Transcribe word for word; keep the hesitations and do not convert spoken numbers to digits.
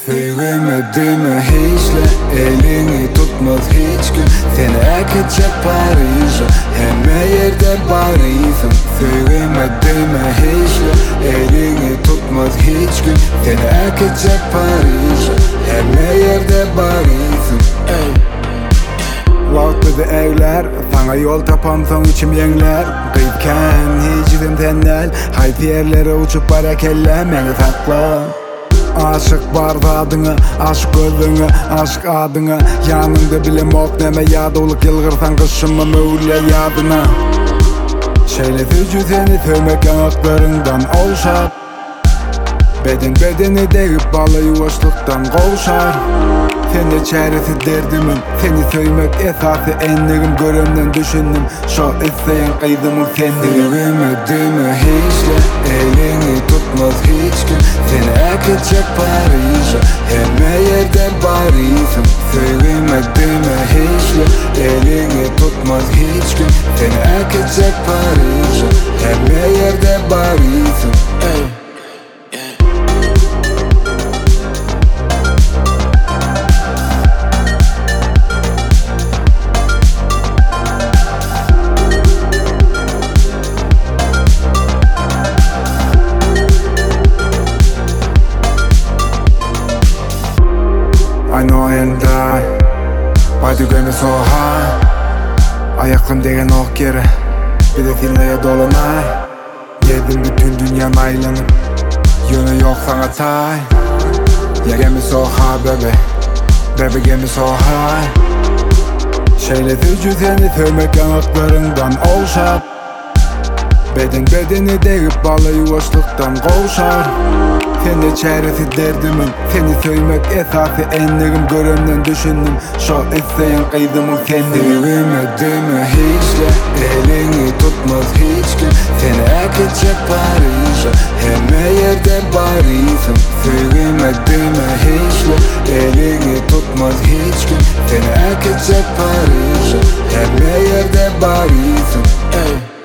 Sevemediğimi hiçle elini tutmaz hiç gün. Seni akacak Paris'e hem yerde Paris'im. Sevemediğimi hiçle elini tutmaz hiç gün. Seni akacak Paris'e hem yerde Paris'im. Vakti evler, sana yol tapansam içim yengler. Kıyıpken hicrim tennel, hayt yerlere uçup barakelle beni sakla. Aşık bardı adına, aşık gözüne, aşık adına. Yanında bile mok neme yadoluk yılgırsan kışımı müyle yadına. Şeyletici seni sevmek yanaklarından olşar. Beden bedeni deyip balı yuvaşlıktan kovşar. Sen de çaresi derdimin, seni söylemek esası enlerim. Görümden düşündüm, şu isteyen kıydımın kendi. Sevemediğimi hiçle elini tutmaz hiç gün. Seni akacak Paris'e hem yerde Paris'im. Sevemediğimi hiçle elini tutmaz hiç gün. Seni akacak Paris'e hem yerde Paris'im. I know and I Why do you get me so high? Ayaklım degen ok yere, bir de filmleye dolanay. Yedim bütün dünya naylanıp, yönü yok sana tay. Yeah, get me so high baby, baby get me so high. Şeyletici seni sevmek yanaklarından olşar. Beden bedeni deyip balı yuvaşlıktan kovşar. Sen de çaresi derdimin, seni söylemek esası enlerim. Görümden düşündüm, şu isteyen kıydımın kendi. Sevemediğimi hiçle elini tutmaz hiç gün. Seni akacak Paris'e hem yerde Paris'im. Sevemediğimi hiçle elini tutmaz hiç gün. Seni akacak Paris'e hem yerde Paris'im.